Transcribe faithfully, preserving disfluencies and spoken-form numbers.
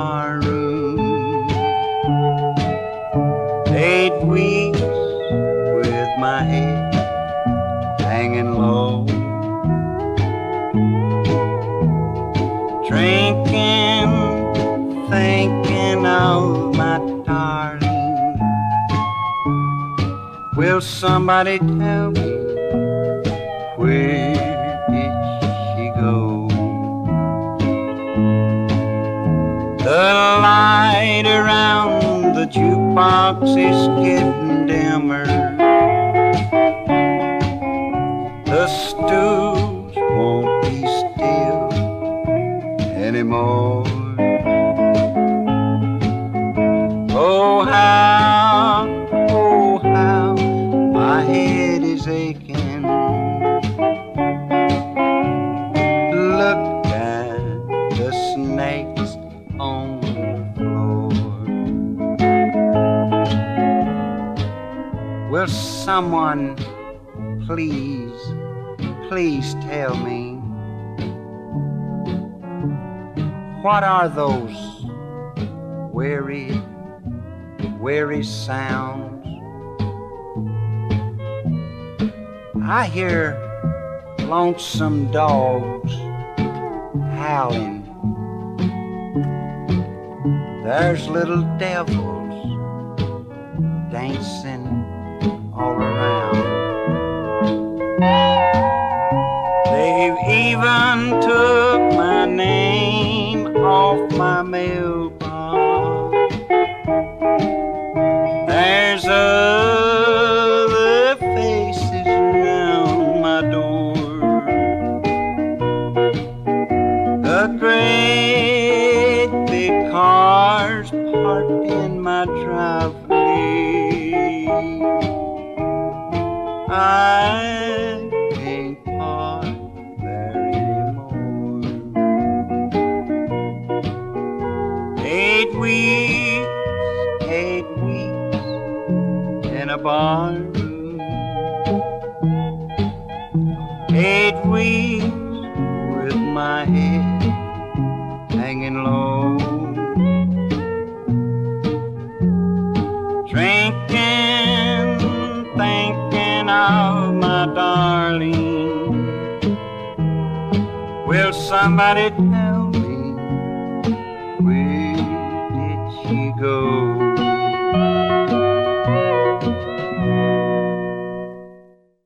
bar room. Eight weeks with my head hanging low, drinking, thinking of my darling. Will somebody tell me where did she go? The light around the jukebox is getting dimmer. The stooge won't be still anymore. Oh how, oh how my head is aching. Look at the snakes on the floor. Will someone please, please tell me, what are those weary, weary sounds? I hear lonesome dogs howling. There's little devils dancing all around. They've even took my name off my mailbox. There's other faces around my door. The great big cars parked in my driveway. I can't park there anymore. Eight weeks, eight weeks in a bar room. Eight weeks with my head hanging low, drinking, thinking of my darling. Will somebody tell me where did she go?